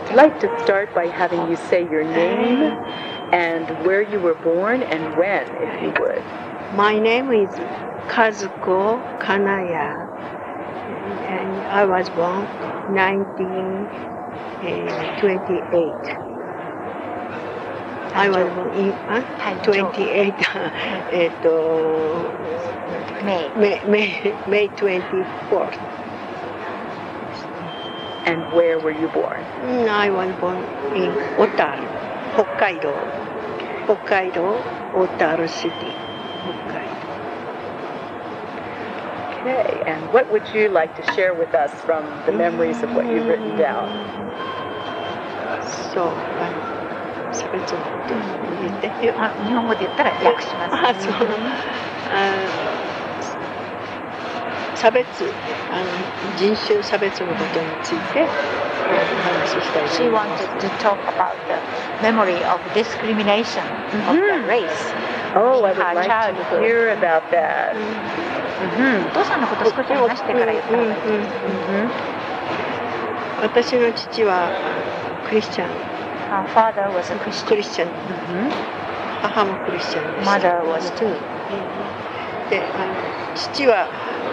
I'd like to start by having you say your name and where you were born and when, if you would. My name is Kazuko Kanaya, and I was born 1928. I was born in 28. May 24th. And where were you born? I was born in Otaru, Hokkaido. Hokkaido, Otaru City, Hokkaido. Okay, and what would you like to share with us from the memories of what you've written down? So, 差別のこと言って。 日本語で言ったら訳します。 差別、人種差別のことについてお話ししたいと She 思います。 wanted to talk about the memory of discrimination of the race. Oh, I in would her like to childhood. hear about that. お父さんのこと少し話してから言った方がいいですね。 私の父はクリスチャン、 Her father was a ク Christian. リスチャン、母もクリスチャンでした。 Mother was too. で、父は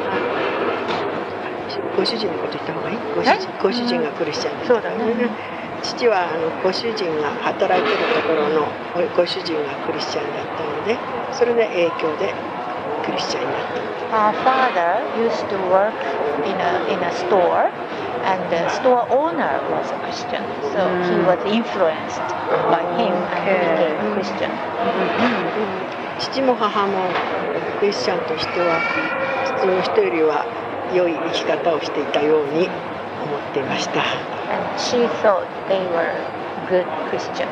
ご主人のこと言った方がいい？ご主人がクリスチャンです。 そうだね。 父はご主人が働いてるところのご主人がクリスチャンだったので、それで影響でクリスチャンになった。 Her father used to work in a store, and the store owner was a Christian, so he was influenced by him and became a Christian. 父も母もクリスチャンとしては普通の人よりは良い生き方をしていたように思っていました。 And she thought they were good Christians.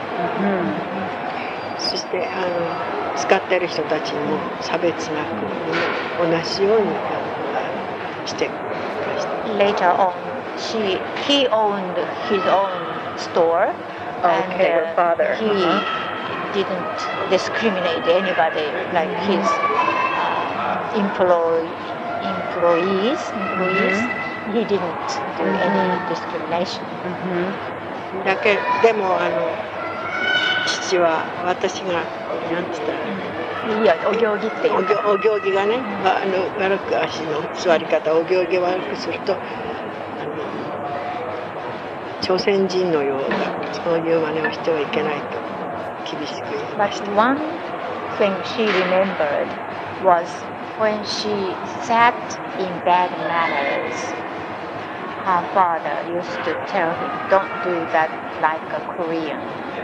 そして使っている人たちにも差別なく同じようにしていました。 Later on, he owned his own store, and her father. he didn't discriminate anybody like his employees. He didn't do any discrimination. でも父は私が何て言ったらいや、お行儀っていうか。 お行儀がね、悪く足の座り方お行儀を悪くすると朝鮮人のようなそういう真似をしてはいけないと厳しく言いました。 But one thing she remembered was when she sat in bad manners. Her father used to tell him, "Don't do that like a Korean."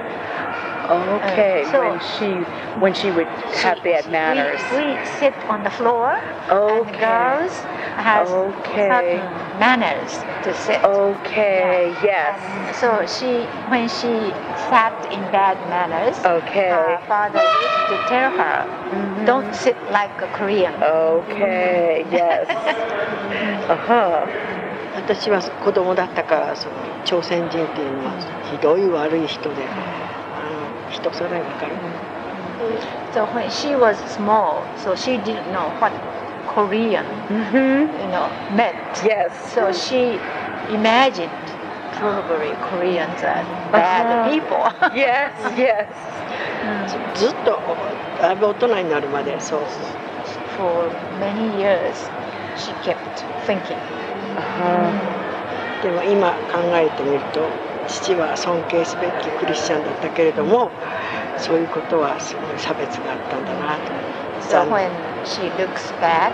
Okay, So when she would have bad manners. We sit on the floor, Okay. and girls have certain manners to sit. Okay, yes. And so when she sat in bad manners, Okay. her father used to tell her, "Don't sit like a Korean." Okay, yes. 私は子供だったからその朝鮮人っていうのはひどい悪い人で、人それぞれ分かる。 So when she was small, so she didn't know what Korean, meant. Yes. So she imagined probably Koreans are bad people. Yes, yes. ずっとだいぶ大人になるまでそう。 For many years, she kept thinking. でも今考えてみると父は尊敬すべきクリスチャンだったけれどもそういうことはすごい差別があったんだなと。 So when she looks back,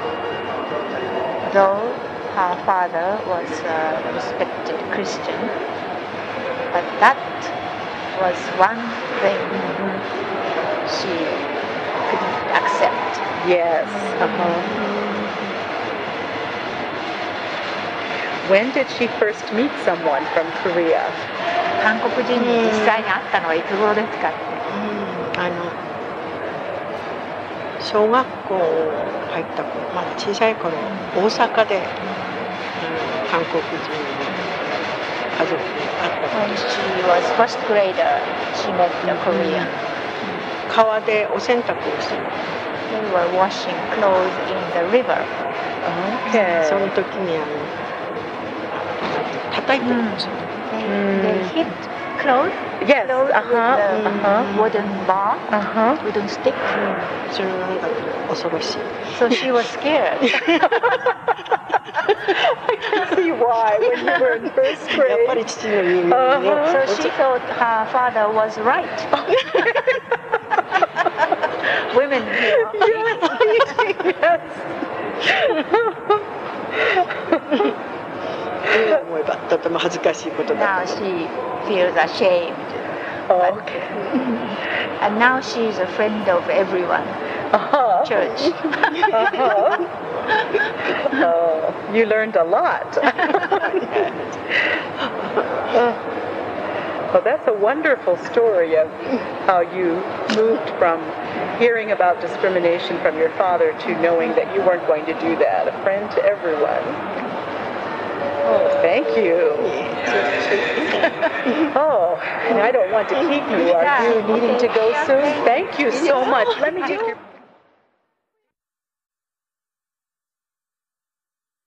though her father was a respected Christian, but that was one thing she couldn't accept. Yes. When did she first meet someone from Korea? 韓国人に実際に会ったのはいつ頃ですかって。 小学校入った頃、小さい頃大阪で韓国人の家族に会った。 When she was first grader, she met a Korean. 川でお洗濯をする。 They were washing clothes in the river. Okay. その時に叩いてるんですよ。 They hit clothes. Yes. Clothes with the wooden bar, wooden stick. それはなんか恐ろしい。 So she was scared. See why when you were in first やっぱ grade. り父の言うように So she thought her father was right. Women, Yes. 今思えばとても恥ずかしいことだ now と。 she feels ashamed. Oh, okay. And now she's a friend of everyone. Church. Oh, you learned a lot. Well, that's a wonderful story of how you moved from hearing about discrimination from your father to knowing that you weren't going to do that. A friend to everyone. Oh, thank you. Oh, and I don't want to keep you. Are you needing to go soon? Thank you so much. Let me take your...